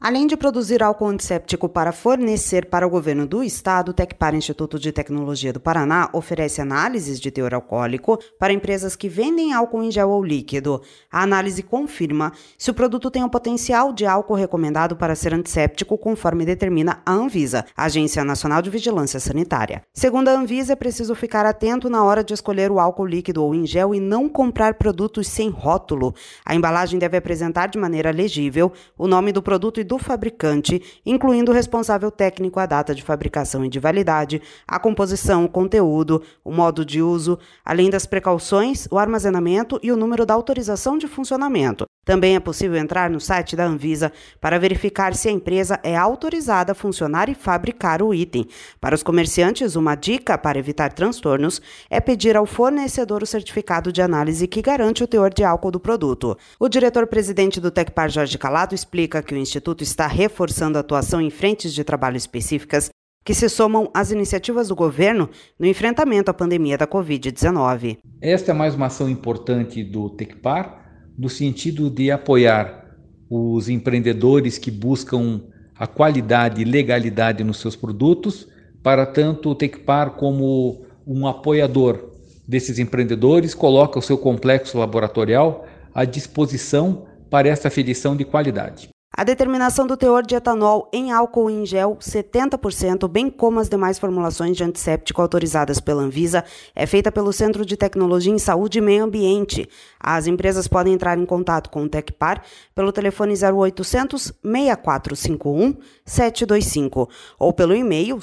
Além de produzir álcool antisséptico para fornecer para o governo do estado, o Tecpar Instituto de Tecnologia do Paraná oferece análises de teor alcoólico para empresas que vendem álcool em gel ou líquido. A análise confirma se o produto tem o potencial de álcool recomendado para ser antisséptico, conforme determina a Anvisa, Agência Nacional de Vigilância Sanitária. Segundo a Anvisa, é preciso ficar atento na hora de escolher o álcool líquido ou em gel e não comprar produtos sem rótulo. A embalagem deve apresentar de maneira legível o nome do produto e do fabricante, incluindo o responsável técnico, a data de fabricação e de validade, a composição, o conteúdo, o modo de uso, além das precauções, o armazenamento e o número da autorização de funcionamento. Também é possível entrar no site da Anvisa para verificar se a empresa é autorizada a funcionar e fabricar o item. Para os comerciantes, uma dica para evitar transtornos é pedir ao fornecedor o certificado de análise que garante o teor de álcool do produto. O diretor-presidente do Tecpar, Jorge Calato, explica que o Instituto está reforçando a atuação em frentes de trabalho específicas que se somam às iniciativas do governo no enfrentamento à pandemia da Covid-19. Esta é mais uma ação importante do Tecpar, no sentido de apoiar os empreendedores que buscam a qualidade e legalidade nos seus produtos. Para tanto, o Tecpar, como um apoiador desses empreendedores, coloca o seu complexo laboratorial à disposição para essa aferição de qualidade. A determinação do teor de etanol em álcool em gel 70%, bem como as demais formulações de antisséptico autorizadas pela Anvisa, é feita pelo Centro de Tecnologia em Saúde e Meio Ambiente. As empresas podem entrar em contato com o Tecpar pelo telefone 0800 6451 725 ou pelo e-mail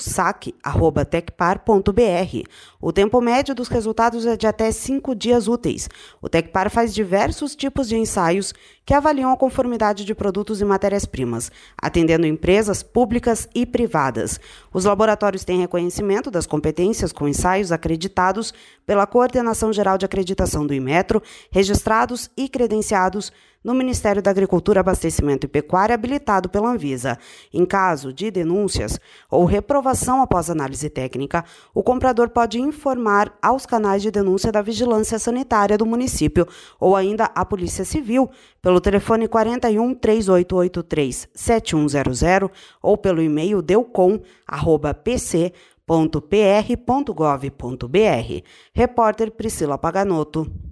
saque@tecpar.br. O tempo médio dos resultados é de até 5 dias úteis. O Tecpar faz diversos tipos de ensaios que avaliam a conformidade de produtos e matérias-primas, atendendo empresas públicas e privadas. Os laboratórios têm reconhecimento das competências com ensaios acreditados pela Coordenação Geral de Acreditação do Inmetro, registrados e credenciados no Ministério da Agricultura, Abastecimento e Pecuária, habilitado pela Anvisa. Em caso de denúncias ou reprovação após análise técnica, o comprador pode informar aos canais de denúncia da Vigilância Sanitária do município ou ainda à Polícia Civil pelo telefone 41 3883 7100 ou pelo e-mail deucom@pc.pr.gov.br. Repórter Priscila Paganotto.